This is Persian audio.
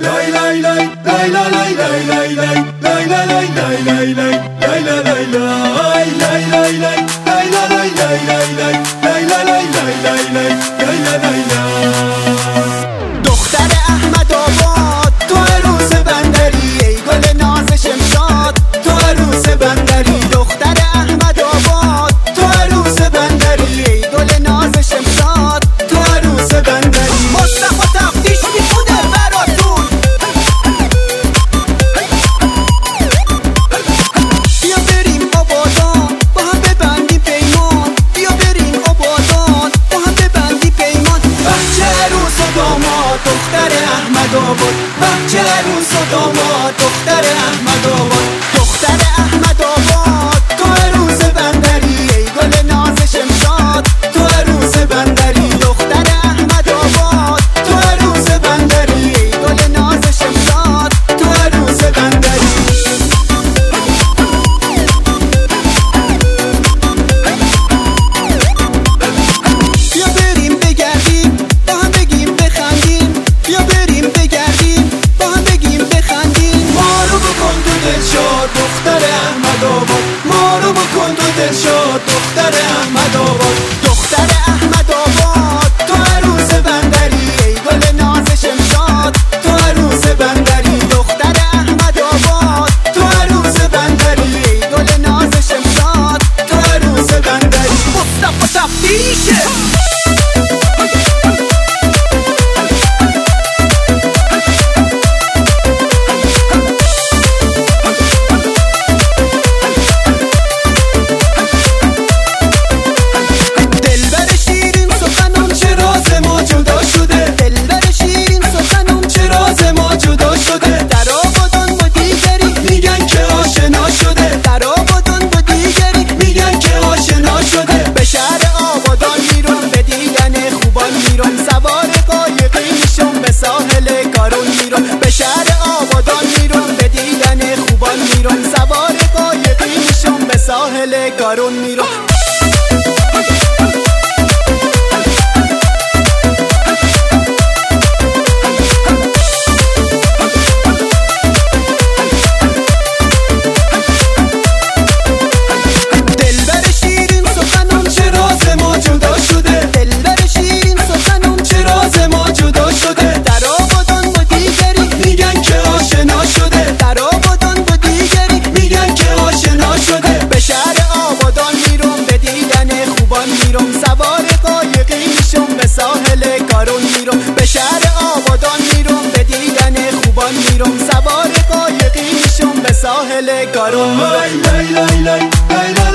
دختر احمد آباد تو عروس بندری، ای گل ناز شمشاد تو عروس بندری. دختر احمد آباد تو عروس بندری، ای گل ناز شمشاد تو عروس بندری. مصطفی تفتیش میخونه براتون، بیا بریم آبادان با هم ببندیم پیمان، بیا بریم آبادان با هم ببندیم پیمان. بچه عروس و داماد دختر احمد آباد، بچه عروس و داماد دختر احمد آباد. دختر احمد آباد تو عروس بندری، ای گل ناز شمشاد تو عروس بندری. دختر احمد آباد تو عروس بندری، ای گل ناز شمشاد تو عروس بندری. بیا بریم بگردیم با هم بگیم بخندیم، بیا بریم بگردیم با هم بگیم بخندیم. ما رو بکن تو دلشاد دختر احمد آباد، ما رو بکن تو دلشاد دختر احمد آباد. دختر احمد آباد تو عروس بندری، ای گل ناز شمشاد تو عروس بندری. دختر احمد آباد تو عروس بندری، ای گل ناز شمشاد تو عروس بندری. مصطفی تفتیشه سوار قایقی میشم به ساحل کارون میرم، به شهر آبادان میرم به دیدن خوبان میرم. سوار قایقی میشم به ساحل کارون میرم. سوار قایقی میشم به ساحل کارون میرم، به شهر آبادان میرم به دیدن خوبان میرم. سوار قایقی میشم به ساحل کارون میرم.